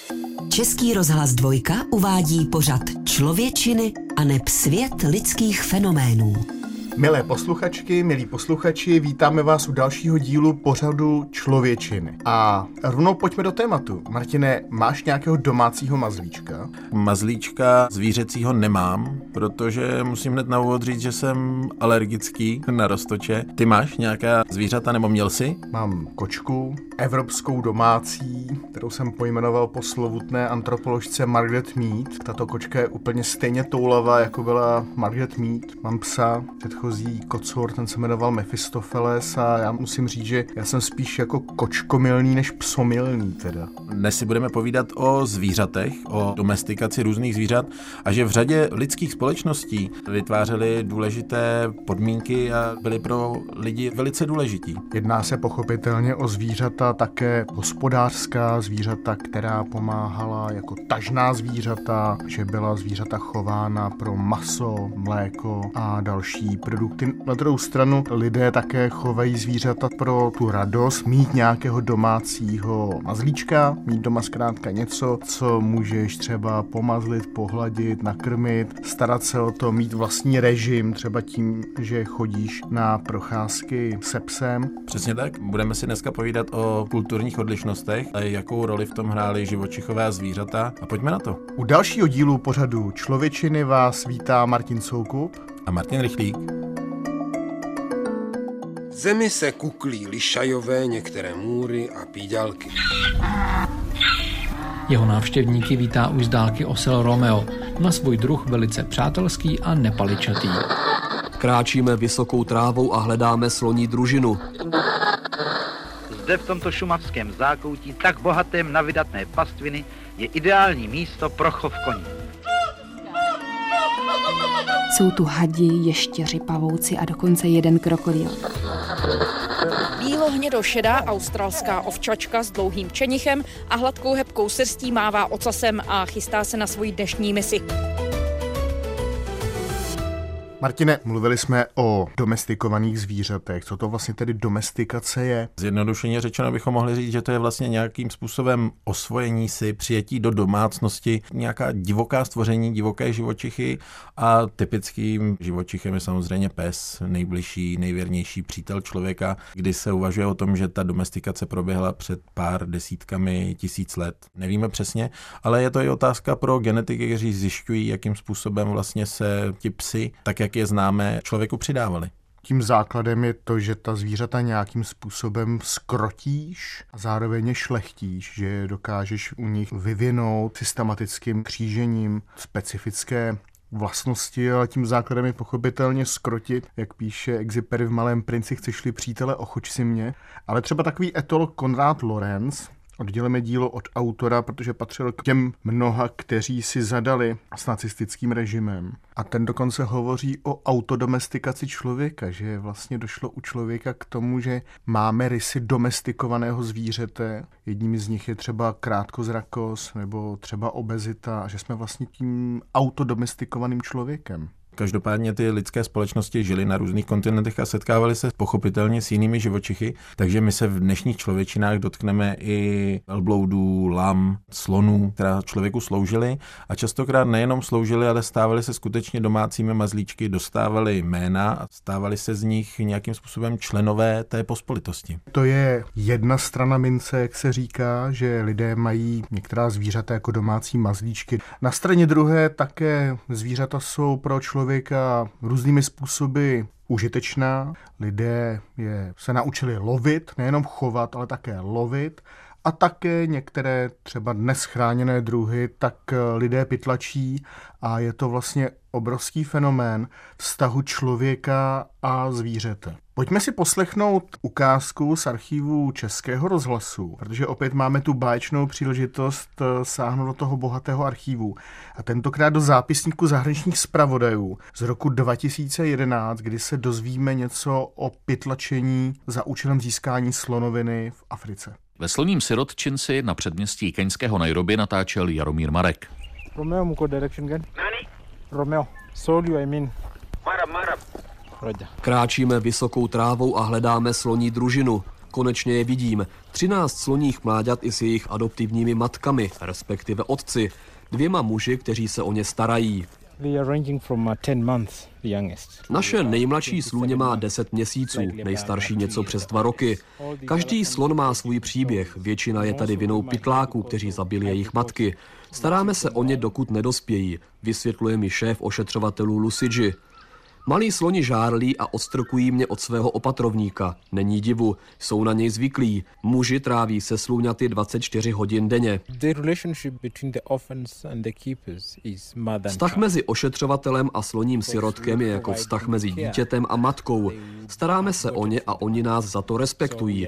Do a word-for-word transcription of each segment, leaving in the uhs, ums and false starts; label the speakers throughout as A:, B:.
A: Český rozhlas Dvojka uvádí pořad Člověčiny a neb svět lidských fenoménů.
B: Milé posluchačky, milí posluchači, vítáme vás u dalšího dílu pořadu Člověčiny. A rovnou pojďme do tématu. Martine, máš nějakého domácího mazlíčka?
C: Mazlíčka zvířecího nemám, protože musím hned na úvod říct, že jsem alergický na roztoče. Ty máš nějaká zvířata nebo měl jsi?
B: Mám kočku, evropskou domácí, kterou jsem pojmenoval po slovutné antropoložce Margaret Mead. Tato kočka je úplně stejně toulavá, jako byla Margaret Mead. Mám psa, předchozí kocor, ten se jmenoval Mefistofeles a já musím říct, že já jsem spíš jako kočkomilný než psomilný teda.
C: Dnes si budeme povídat o zvířatech, o domestikaci různých zvířat a že v řadě lidských společností vytvářely důležité podmínky a byly pro lidi velice důležití.
B: Jedná se pochopitelně o zvířata také hospodářská zvířata, která pomáhala jako tažná zvířata, že byla zvířata chována pro maso, mléko a další produkty. Na druhou stranu lidé také chovají zvířata pro tu radost, mít nějakého domácího mazlíčka, mít doma zkrátka něco, co můžeš třeba pomazlit, pohladit, nakrmit, starat se o to, mít vlastní režim, třeba tím, že chodíš na procházky se psem.
C: Přesně tak. Budeme si dneska povídat o kulturních odlišnostech a jakou roli v tom hrály živočichové a zvířata. A pojďme na to.
B: U dalšího dílu pořadu Člověčiny vás vítá Martin Soukup
C: a Martin Rychlík.
D: Zemi se kuklí lišajové, některé můry a píďalky.
E: Jeho návštěvníky vítá už z dálky osel Romeo, na svůj druh velice přátelský a nepaličatý.
F: Kráčíme vysokou trávou a hledáme sloní družinu.
G: Zde v tomto šumavském zákoutí, tak bohatém na vydatné pastviny, je ideální místo pro chov koní.
H: Jsou tu hadi, ještěři, pavouci a dokonce jeden krokodýl.
I: Bílohnědošedá australská ovčačka s dlouhým čenichem a hladkou hebkou srstí mává ocasem a chystá se na svoji dnešní misi.
B: Martine, mluvili jsme o domestikovaných zvířatech. Co to vlastně tedy domestikace je?
C: Zjednodušeně řečeno bychom mohli říct, že to je vlastně nějakým způsobem osvojení si, přijetí do domácnosti, nějaká divoká stvoření, divoké živočichy a typickým živočichem je samozřejmě pes, nejbližší, nejvěrnější přítel člověka, kdy se uvažuje o tom, že ta domestikace proběhla před pár desítkami tisíc let. Nevíme přesně, ale je to i otázka pro genetiky, kteří zjišťují, jakým způsobem vlastně se ti psi, tak jak je známe, člověku přidávali.
B: Tím základem je to, že ta zvířata nějakým způsobem skrotíš a zároveň je šlechtíš, že dokážeš u nich vyvinout systematickým křížením specifické vlastnosti, ale tím základem je pochopitelně skrotit, jak píše Exupery v Malém princi, chceš-li přítele, ochoč si mě. Ale třeba takový etolog Konrad Lorenz, oddělíme dílo od autora, protože patřil k těm mnoha, kteří si zadali s nacistickým režimem. A ten dokonce hovoří o autodomestikaci člověka, že vlastně došlo u člověka k tomu, že máme rysy domestikovaného zvířete. Jedním z nich je třeba krátkozrakost nebo třeba obezita, a že jsme vlastně tím autodomestikovaným člověkem.
C: Každopádně ty lidské společnosti žily na různých kontinentech a setkávaly se pochopitelně s jinými živočichy, takže my se v dnešních člověčinách dotkneme i velbloudů, lam, slonů, která člověku sloužily a častokrát nejenom sloužily, ale stávaly se skutečně domácími mazlíčky, dostávaly jména a stávaly se z nich nějakým způsobem členové té pospolitosti.
B: To je jedna strana mince, jak se říká, že lidé mají některá zvířata jako domácí mazlíčky. Na straně druhé také zvířata jsou pro člověka různými způsoby užitečná. Lidé je se naučili lovit, nejenom chovat, ale také lovit. A také některé třeba dnes chráněné druhy, tak lidé pytlačí a je to vlastně obrovský fenomén vztahu člověka a zvířete. Pojďme si poslechnout ukázku z archivu Českého rozhlasu, protože opět máme tu báječnou příležitost sáhnout do toho bohatého archivu. A tentokrát do zápisníku zahraničních zpravodajů z roku dva tisíce jedenáct, kdy se dozvíme něco o pytlačení za účelem získání slonoviny v Africe.
J: Ve sloním sirotčinci na předměstí keňského Nairobi natáčel Jaromír Marek.
K: Romeo, muko direction gun. Nani? Romeo, sold you, I mean.
D: Marab, marab.
F: Kráčíme vysokou trávou a hledáme sloní družinu. Konečně je vidím. třináct sloních mláďat i s jejich adoptivními matkami, respektive otci, dvěma muži, kteří se o ně starají. Naše nejmladší slůně má deset měsíců, nejstarší něco přes dva roky. Každý slon má svůj příběh, většina je tady vinou pytláků, kteří zabili jejich matky. Staráme se o ně, dokud nedospějí, vysvětluje mi šéf ošetřovatelů Lucidži. Malí sloni žárlí a odstrkují mě od svého opatrovníka. Není divu, jsou na něj zvyklí. Muži tráví se slůňaty dvacet čtyři hodin denně. Vztah mezi ošetřovatelem a sloním sirotkem je jako vztah mezi dítětem a matkou. Staráme se o ně a oni nás za to respektují.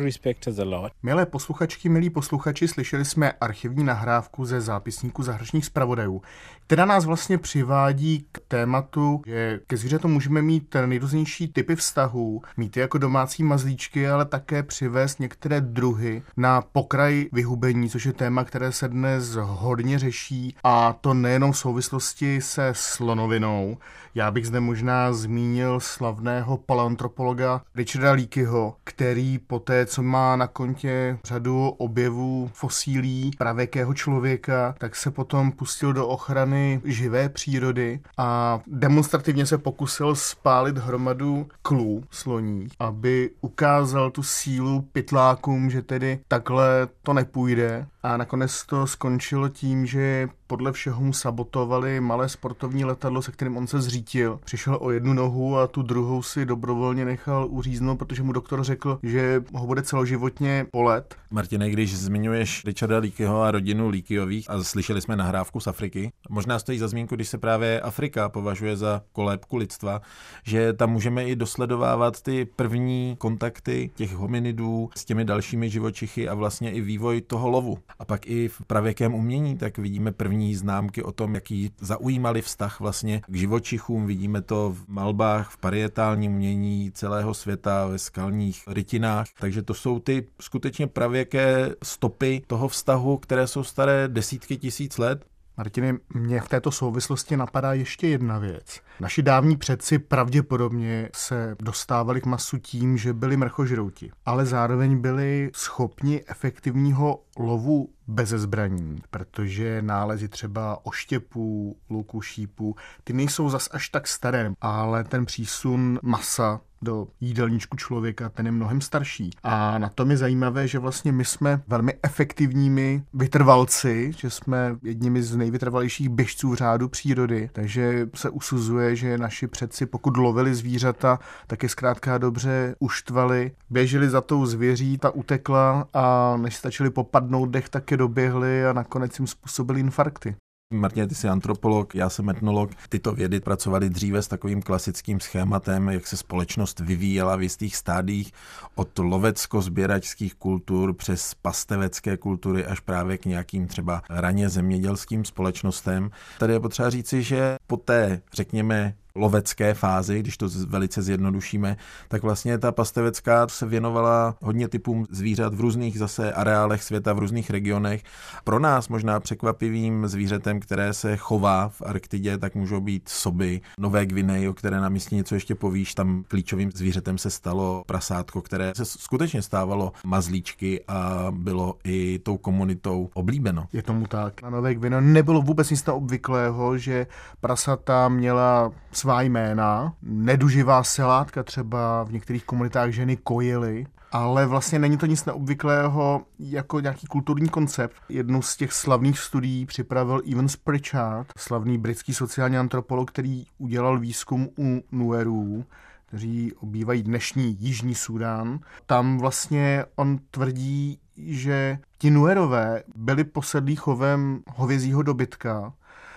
B: Milé posluchačky, milí posluchači, slyšeli jsme archivní nahrávku ze zápisníku zahraničních zpravodajů, která nás vlastně přivádí k tématu, že ke zvířatům můžeme mít nejrůznější typy vztahů, mít je jako domácí mazlíčky, ale také přivést některé druhy na pokraj vyhubení, což je téma, které se dnes hodně řeší, a to nejenom v souvislosti se slonovinou. Já bych zde možná zmínil slavného paleoantropologa Richarda Leakeyho, který poté, co má na kontě řadu objevů fosílí pravěkého člověka, tak se potom pustil do ochrany živé přírody a demonstrativně se pokusil spálit hromadu klů sloní, aby ukázal tu sílu pytlákům, že tedy takhle to nepůjde. A nakonec to skončilo tím, že podle všeho mu sabotovali malé sportovní letadlo, se kterým on se zřítil. Přišel o jednu nohu a tu druhou si dobrovolně nechal uříznout, protože mu doktor řekl, že ho bude celoživotně bolet.
C: Martine, když zmiňuješ Richarda Leakeyho a rodinu Leakeyových a slyšeli jsme nahrávku z Afriky, možná stojí za zmínku, když se právě Afrika považuje za kolébku lidstva, že tam můžeme i dosledovávat ty první kontakty těch hominidů s těmi dalšími živočichy a vlastně i vývoj toho lovu. A pak i v pravěkém umění tak vidíme první známky o tom, jaký zaujímali vztah vlastně k živočichům. Vidíme to v malbách, v parietálním umění celého světa, ve skalních rytinách. Takže to jsou ty skutečně pravěké stopy toho vztahu, které jsou staré desítky tisíc let.
B: Martine, mě v této souvislosti napadá ještě jedna věc. Naši dávní předci pravděpodobně se dostávali k masu tím, že byli mrchožrouti, ale zároveň byli schopni efektivního lovu bez zbraní, protože nálezy třeba oštěpů, luků, šípů, ty nejsou zas až tak staré, ale ten přísun masa do jídelníčku člověka, ten je mnohem starší. A na tom je zajímavé, že vlastně my jsme velmi efektivními vytrvalci, že jsme jedními z nejvytrvalějších běžců v řádu přírody, takže se usuzuje, že naši předci, pokud lovili zvířata, tak je zkrátka dobře uštvali, běželi za tou zvěří, ta utekla a než stačili popadnout dech, tak je doběhli a nakonec jim způsobili infarkty.
C: Martine, ty jsi antropolog, já jsem etnolog. Tyto vědy pracovaly dříve s takovým klasickým schématem, jak se společnost vyvíjela v jistých stádích od lovecko-sběračských kultur přes pastevecké kultury až právě k nějakým třeba raně zemědělským společnostem. Tady je potřeba říci, že po té, řekněme, lovecké fázi, když to velice zjednodušíme, tak vlastně ta pastevecká se věnovala hodně typům zvířat v různých zase areálech světa, v různých regionech. Pro nás možná překvapivým zvířetem, které se chová v Arktidě, tak můžou být soby, Nové Gvineji, o které nám jistě něco ještě povíš. Tam klíčovým zvířetem se stalo prasátko, které se skutečně stávalo mazlíčky a bylo i tou komunitou oblíbeno.
B: Je tomu tak. Na Nové Gvineji nebylo vůbec nic obvyklého, že prasata měla svá jména, neduživá selátka třeba v některých komunitách ženy kojily, ale vlastně není to nic neobvyklého jako nějaký kulturní koncept. Jednu z těch slavných studií připravil Evans Pritchard, slavný britský sociální antropolog, který udělal výzkum u Nuerů, kteří obývají dnešní Jižní Súdán. Tam vlastně on tvrdí, že ti Nuerové byli posedlí chovem hovězího dobytka,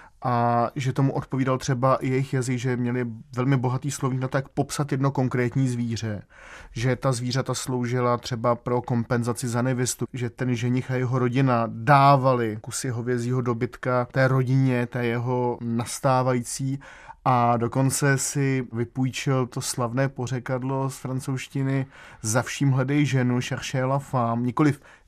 B: a že tomu odpovídal třeba i jejich jazyk, že měli velmi bohatý slovník na to, jak popsat jedno konkrétní zvíře. Že ta zvířata sloužila třeba pro kompenzaci za nevěstu, že ten ženich a jeho rodina dávali kusy hovězího dobytka té rodině, té jeho nastávající, a dokonce si vypůjčil to slavné pořekadlo z francouzštiny za vším hledej ženu, cherchez la femme, nikoliv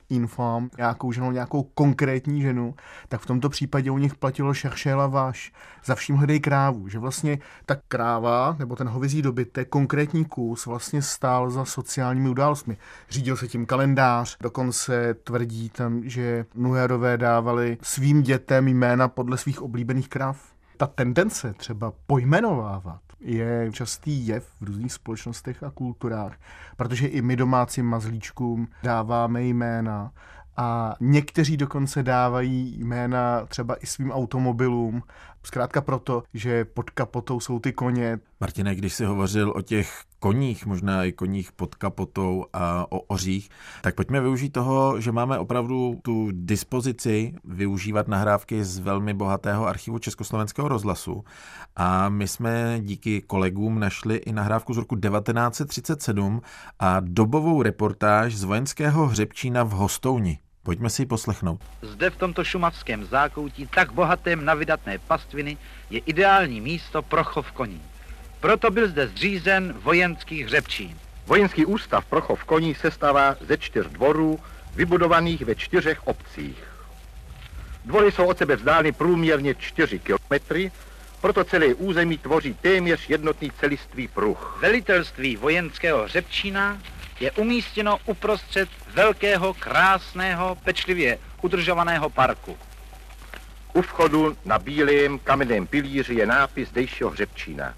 B: infám, nějakou ženou, nějakou konkrétní ženu, tak v tomto případě u nich platilo cherchez la vache, za vším hledej krávu, že vlastně ta kráva nebo ten hovězí dobytek, konkrétní kus vlastně stál za sociálními událostmi. Řídil se tím kalendář, dokonce tvrdí tam, že Nuerové dávali svým dětem jména podle svých oblíbených kráv. Ta tendence třeba pojmenovávat je častý jev v různých společnostech a kulturách, protože i my domácím mazlíčkům dáváme jména a někteří dokonce dávají jména třeba i svým automobilům, zkrátka proto, že pod kapotou jsou ty koně.
C: Martine, když jsi hovořil o těch koních, možná i koních pod kapotou a o ořích, tak pojďme využít toho, že máme opravdu tu dispozici využívat nahrávky z velmi bohatého archivu Československého rozhlasu a my jsme díky kolegům našli i nahrávku z roku devatenáct set třicet sedm a dobovou reportáž z vojenského hřebčína v Hostouni. Pojďme si ji poslechnout.
G: Zde v tomto šumavském zákoutí, tak bohatém na vydatné pastviny, je ideální místo pro chov koní. Proto byl zde zřízen vojenský hřebčín.
L: Vojenský ústav pro chov koní sestává ze čtyř dvorů, vybudovaných ve čtyřech obcích. Dvory jsou od sebe vzdáleny průměrně čtyři kilometry, proto celé území tvoří téměř jednotný celistvý pruh.
G: Velitelství vojenského hřebčína je umístěno uprostřed velkého, krásného, pečlivě udržovaného parku.
L: U vchodu na bílém kamenném pilíři je nápis zdejšího hřebčína.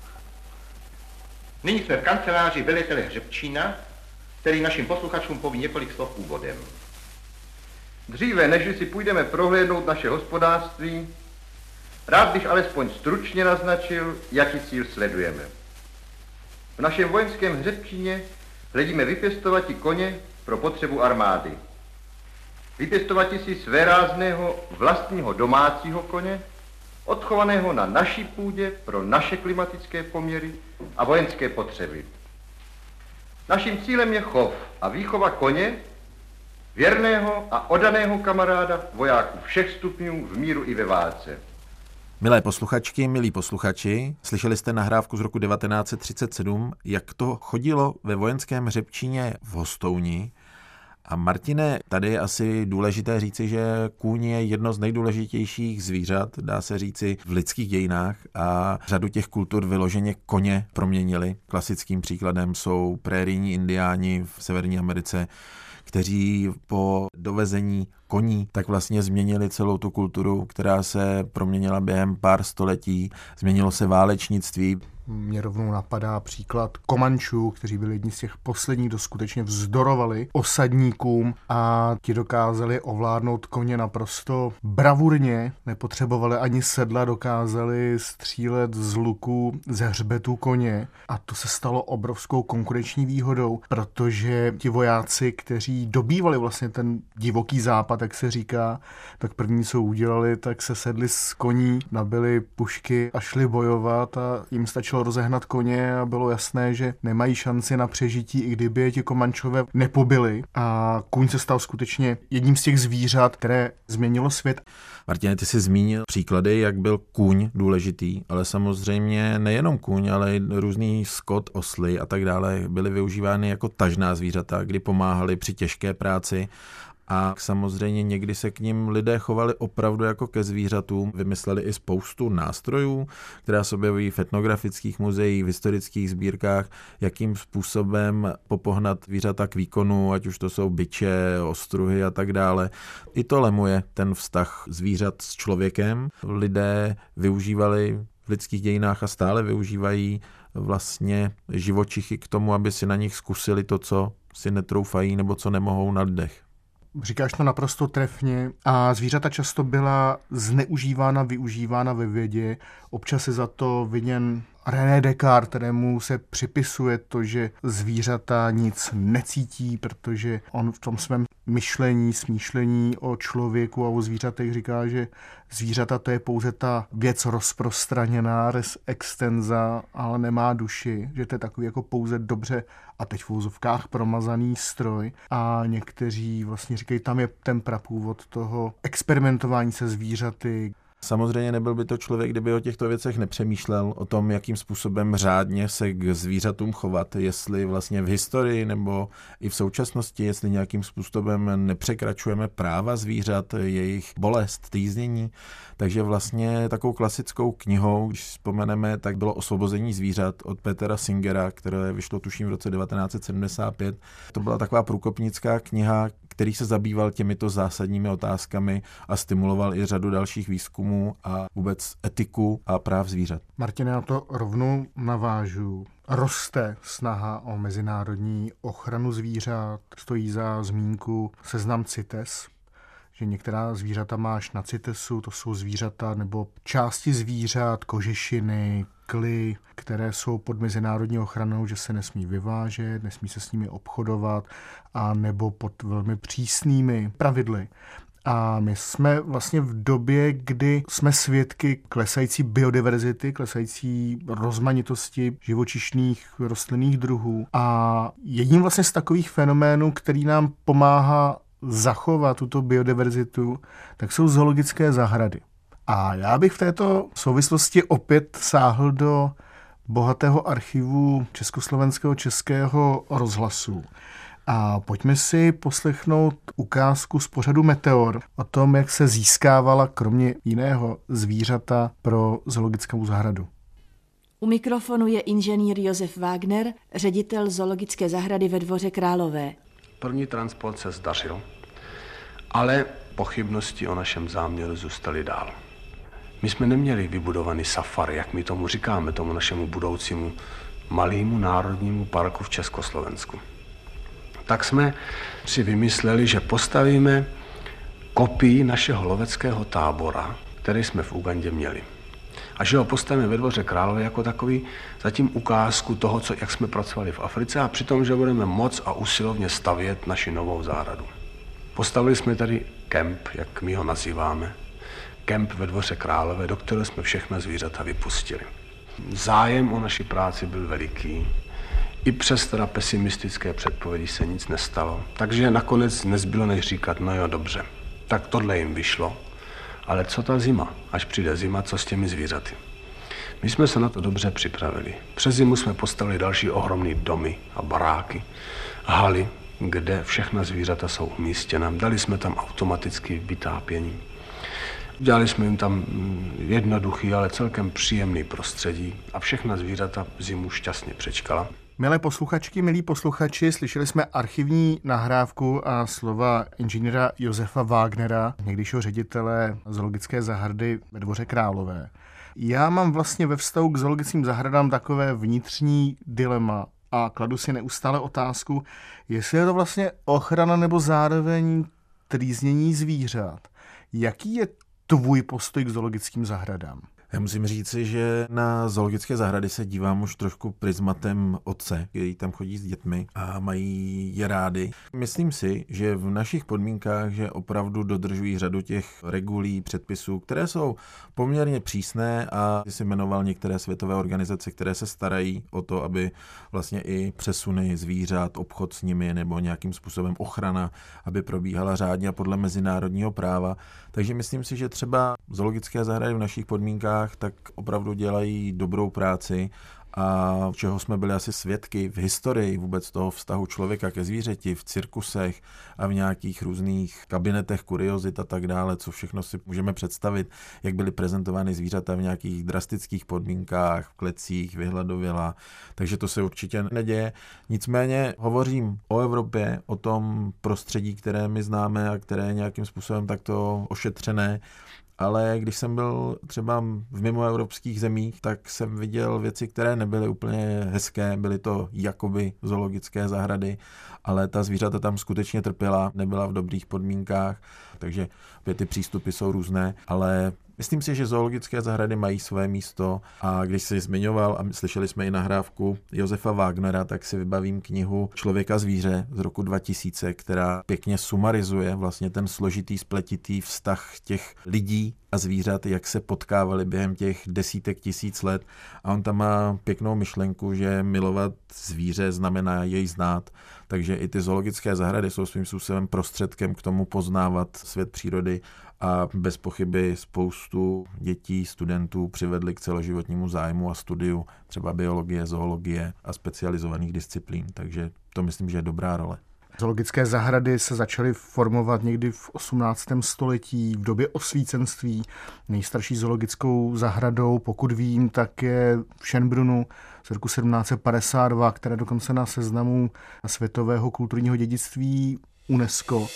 L: Nyní jsme v kanceláři velitele hřebčína, který našim posluchačům poví několik slov úvodem. Dříve, než si půjdeme prohlédnout naše hospodářství, rád bych alespoň stručně naznačil, jaký cíl sledujeme. V našem vojenském hřebčíně hledíme vypěstovati koně pro potřebu armády. Vypěstovati si svérázného vlastního domácího koně, odchovaného na naší půdě pro naše klimatické poměry a vojenské potřeby. Naším cílem je chov a výchova koně, věrného a oddaného kamaráda vojáků všech stupňů v míru i ve válce.
C: Milé posluchačky, milí posluchači, slyšeli jste nahrávku z roku devatenáct set třicet sedm, jak to chodilo ve vojenském hřebčíně v Hostouni. A Martine, tady je asi důležité říci, že kůň je jedno z nejdůležitějších zvířat, dá se říci, v lidských dějinách a řadu těch kultur vyloženě koně proměnili. Klasickým příkladem jsou prérijní indiáni v Severní Americe, kteří po dovezení koní tak vlastně změnili celou tu kulturu, která se proměnila během pár století. Změnilo se válečnictví.
B: Mě rovnou napadá příklad Komančů, kteří byli jedni z těch posledních, kdo skutečně vzdorovali osadníkům a ti dokázali ovládnout koně naprosto bravurně, nepotřebovali ani sedla, dokázali střílet z luku ze hřbetu koně a to se stalo obrovskou konkurenční výhodou, protože ti vojáci, kteří dobývali vlastně ten divoký západ, jak se říká, tak první, co udělali, tak se sedli z koní, nabili pušky a šli bojovat a jim stačilo rozehnat koně a bylo jasné, že nemají šanci na přežití, i kdyby je ti Komančové nepobili. A kůň se stal skutečně jedním z těch zvířat, které změnilo svět.
C: Martine, ty jsi zmínil příklady, jak byl kůň důležitý, ale samozřejmě nejenom kůň, ale i různý skot, osly a tak dále byly využívány jako tažná zvířata, kdy pomáhali při těžké práci. A samozřejmě někdy se k nim lidé chovali opravdu jako ke zvířatům. Vymysleli i spoustu nástrojů, která se objevují v etnografických muzeích, v historických sbírkách, jakým způsobem popohnat zvířata k výkonu, ať už to jsou biče, ostruhy a tak dále. I to lemuje ten vztah zvířat s člověkem. Lidé využívali v lidských dějinách a stále využívají vlastně živočichy k tomu, aby si na nich zkusili to, co si netroufají nebo co nemohou na lidech.
B: Říkáš to naprosto trefně a zvířata často byla zneužívána, využívána ve vědě. Občas je za to viděn René Descartes, kterému se připisuje to, že zvířata nic necítí, protože on v tom svém myšlení, smýšlení o člověku a o zvířatech říká, že zvířata to je pouze ta věc rozprostraněná, res extensa, ale nemá duši, že to je takový jako pouze dobře a teď v úzovkách promazaný stroj a někteří vlastně říkají, tam je ten prapůvod toho experimentování se zvířaty.
C: Samozřejmě nebyl by to člověk, kdyby o těchto věcech nepřemýšlel, o tom, jakým způsobem řádně se k zvířatům chovat, jestli vlastně v historii nebo i v současnosti, jestli nějakým způsobem nepřekračujeme práva zvířat, jejich bolest, týznění. Takže vlastně takovou klasickou knihou, když vzpomeneme, tak bylo Osvobození zvířat od Petera Singera, které vyšlo tuším v roce devatenáct set sedmdesát pět. To byla taková průkopnická kniha, který se zabýval těmito zásadními otázkami a stimuloval i řadu dalších výzkumů a vůbec etiku a práv zvířat.
B: Martine, já to rovnou navážu. Roste snaha o mezinárodní ochranu zvířat, stojí za zmínku seznam CITES, že některá zvířata máš na CITESu, to jsou zvířata nebo části zvířat, kožešiny, kly, které jsou pod mezinárodní ochranou, že se nesmí vyvážet, nesmí se s nimi obchodovat, a nebo pod velmi přísnými pravidly. A my jsme vlastně v době, kdy jsme svědky klesající biodiverzity, klesající rozmanitosti živočišných rostlinných druhů. A jedním vlastně z takových fenoménů, který nám pomáhá zachovat tuto biodiverzitu, tak jsou zoologické zahrady. A já bych v této souvislosti opět sáhl do bohatého archivu Československého českého rozhlasu. A pojďme si poslechnout ukázku z pořadu Meteor o tom, jak se získávala kromě jiného zvířata pro zoologickou zahradu.
M: U mikrofonu je inženýr Josef Wagner, ředitel zoologické zahrady ve Dvoře Králové.
N: První transport se zdařil, ale pochybnosti o našem záměru zůstaly dál. My jsme neměli vybudovaný safari, jak my tomu říkáme, tomu našemu budoucímu malému národnímu parku v Československu. Tak jsme si vymysleli, že postavíme kopii našeho loveckého tábora, který jsme v Ugandě měli. A že ho postavíme ve Dvoře Králové jako takový zatím ukázku toho, co, jak jsme pracovali v Africe, a přitom, že budeme moc a usilovně stavět naši novou zahradu. Postavili jsme tady kemp, jak my ho nazýváme, kemp ve Dvoře Králové, do kterého jsme všechna zvířata vypustili. Zájem o naši práci byl veliký. I přes teda pesimistické předpovědi se nic nestalo. Takže nakonec nezbylo než říkat, no jo, dobře, tak tohle jim vyšlo. Ale co ta zima? Až přijde zima, co s těmi zvířaty? My jsme se na to dobře připravili. Přes zimu jsme postavili další ohromné domy a baráky, haly, kde všechna zvířata jsou umístěna. Dali jsme tam automatické vytápění. Dělali jsme jim tam jednoduchý, ale celkem příjemný prostředí a všechna zvířata zimu šťastně přečkala.
B: Milé posluchačky, milí posluchači, slyšeli jsme archivní nahrávku a slova inženýra Josefa Wagnera, někdejšího ředitele zoologické zahrady ve Dvoře Králové. Já mám vlastně ve vztahu k zoologickým zahradám takové vnitřní dilema a kladu si neustále otázku, jestli je to vlastně ochrana nebo zároveň trýznění zvířat. Jaký je tvůj postoj k zoologickým zahradám?
C: Já musím říci, že na zoologické zahrady se dívám už trošku prismatem otce, který tam chodí s dětmi a mají je rádi. Myslím si, že v našich podmínkách, že opravdu dodržují řadu těch regulí, předpisů, které jsou poměrně přísné, a jsi jmenoval některé světové organizace, které se starají o to, aby vlastně i přesuny zvířat, obchod s nimi nebo nějakým způsobem ochrana, aby probíhala řádně a podle mezinárodního práva. Takže myslím si, že třeba zoologické zahrady v našich podmínkách tak opravdu dělají dobrou práci, a čeho jsme byli asi svědky v historii vůbec toho vztahu člověka ke zvířeti, v cirkusech a v nějakých různých kabinetech kuriozit a tak dále, co všechno si můžeme představit, jak byly prezentovány zvířata v nějakých drastických podmínkách, v klecích, vyhladověla. Takže to se určitě neděje. Nicméně hovořím o Evropě, o tom prostředí, které my známe a které je nějakým způsobem takto ošetřené. Ale když jsem byl třeba v mimoevropských zemích, tak jsem viděl věci, které nebyly úplně hezké, byly to jakoby zoologické zahrady, ale ta zvířata tam skutečně trpěla, nebyla v dobrých podmínkách, takže ty přístupy jsou různé, ale myslím si, že zoologické zahrady mají své místo, a když jsi zmiňoval, a slyšeli jsme i nahrávku Josefa Wagnera, tak si vybavím knihu Člověk a zvíře z roku dva tisíce, která pěkně sumarizuje vlastně ten složitý, spletitý vztah těch lidí a zvířat, jak se potkávali během těch desítek tisíc let. A on tam má pěknou myšlenku, že milovat zvíře znamená jej znát. Takže i ty zoologické zahrady jsou svým způsobem prostředkem k tomu poznávat svět přírody a bez pochyby spoustu dětí, studentů přivedli k celoživotnímu zájmu a studiu třeba biologie, zoologie a specializovaných disciplín. Takže to myslím, že je dobrá role.
B: Zoologické zahrady se začaly formovat někdy v osmnáctém století, v době osvícenství. Nejstarší zoologickou zahradou, pokud vím, tak je v Schönbrunnu z roku sedmnáct set padesát dva, které dokonce na seznamu světového kulturního dědictví UNESCO.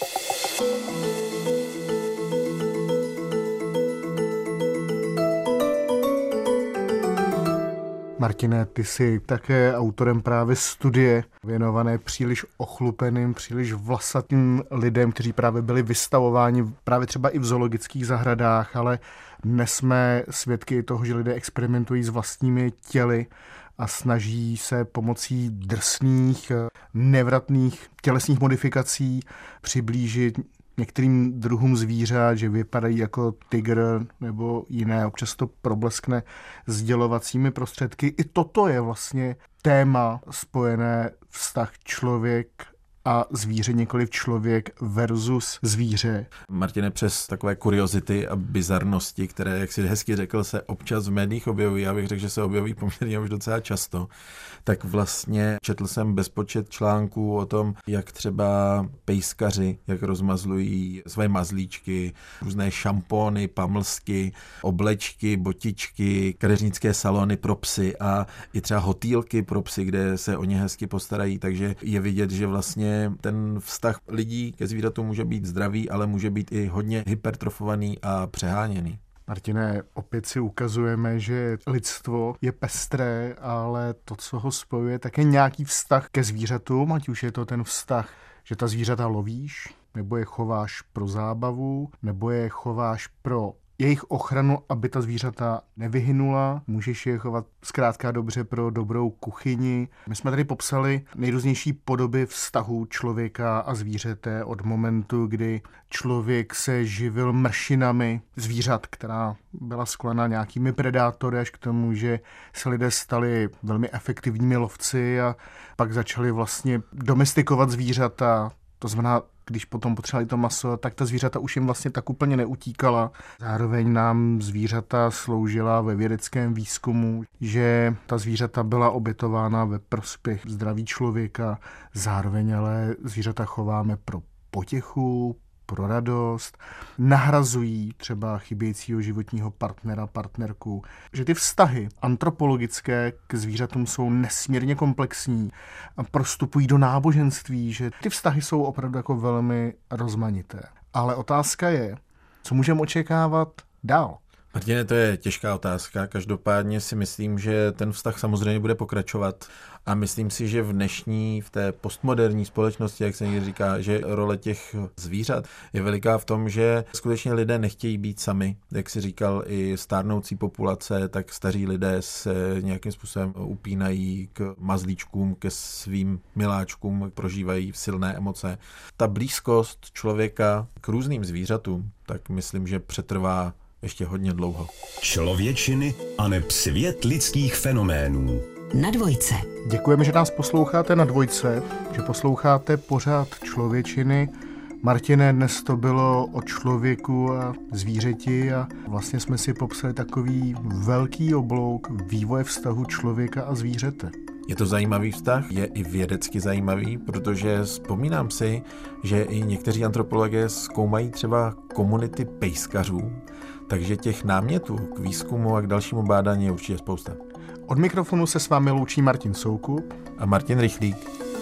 B: Martine, ty jsi také autorem právě studie věnované příliš ochlupeným, příliš vlasatým lidem, kteří právě byli vystavováni právě třeba i v zoologických zahradách, ale dnes jsme svědky toho, že lidé experimentují s vlastními těly a snaží se pomocí drsných, nevratných tělesných modifikací přiblížit některým druhům zvířat, že vypadají jako tygr nebo jiné, občas to probleskne sdělovacími prostředky. I toto je vlastně téma spojené vztah člověk a zvíře, nikoliv člověk versus zvíře.
C: Martine, přes takové kuriozity a bizarnosti, které, jak si hezky řekl, se občas v médiích objevují, já bych řekl, že se objevují poměrně už docela často, tak vlastně četl jsem bezpočet článků o tom, jak třeba pejskaři, jak rozmazlují své mazlíčky, různé šampóny, pamlsky, oblečky, botičky, kadeřnické salony pro psy a i třeba hotýlky pro psy, kde se o ně hezky postarají, takže je vidět, že vlastně ten vztah lidí ke zvířatům může být zdravý, ale může být i hodně hypertrofovaný a přeháněný.
B: Martine, opět si ukazujeme, že lidstvo je pestré, ale to, co ho spojuje, tak je nějaký vztah ke zvířatům, ať už je to ten vztah, že ta zvířata lovíš, nebo je chováš pro zábavu, nebo je chováš pro jejich ochranu, aby ta zvířata nevyhynula. Můžeš je chovat zkrátka dobře pro dobrou kuchyni. My jsme tady popsali nejrůznější podoby vztahu člověka a zvířete od momentu, kdy člověk se živil mršinami zvířat, která byla sklena nějakými predátory, až k tomu, že se lidé stali velmi efektivními lovci a pak začali vlastně domestikovat zvířata. To znamená, když potom potřebovali to maso, tak ta zvířata už jim vlastně tak úplně neutíkala. Zároveň nám zvířata sloužila ve vědeckém výzkumu, že ta zvířata byla obětována ve prospěch zdraví člověka. Zároveň ale zvířata chováme pro potěchu, pro radost, nahrazují třeba chybějícího životního partnera, partnerku. Že ty vztahy antropologické k zvířatům jsou nesmírně komplexní a prostupují do náboženství, že ty vztahy jsou opravdu jako velmi rozmanité. Ale otázka je, co můžeme očekávat dál?
C: Martine, to je těžká otázka. Každopádně si myslím, že ten vztah samozřejmě bude pokračovat a myslím si, že v dnešní, v té postmoderní společnosti, jak se někdy říká, že role těch zvířat je veliká v tom, že skutečně lidé nechtějí být sami. Jak si říkal, i stárnoucí populace, tak staří lidé se nějakým způsobem upínají k mazlíčkům, ke svým miláčkům, prožívají silné emoce. Ta blízkost člověka k různým zvířatům, tak myslím, že přetrvá ještě hodně dlouho.
O: Člověčiny aneb svět lidských fenoménů.
A: Na dvojce.
B: Děkujeme, že nás posloucháte na dvojce, že posloucháte pořád Člověčiny. Martine, dnes to bylo o člověku a zvířeti a vlastně jsme si popsali takový velký oblouk vývoje vztahu člověka a zvířete.
C: Je to zajímavý vztah, je i vědecky zajímavý, protože vzpomínám si, že i někteří antropologé zkoumají třeba komunity pejskařů, takže těch námětů k výzkumu a k dalšímu bádání je určitě spousta.
B: Od mikrofonu se s vámi loučí Martin Soukup
C: a Martin Rychlík.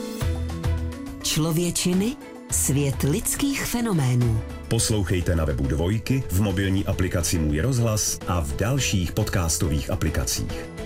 A: Člověčiny, svět lidských fenoménů.
O: Poslouchejte na webu Dvojky, v mobilní aplikaci Můj rozhlas a v dalších podcastových aplikacích.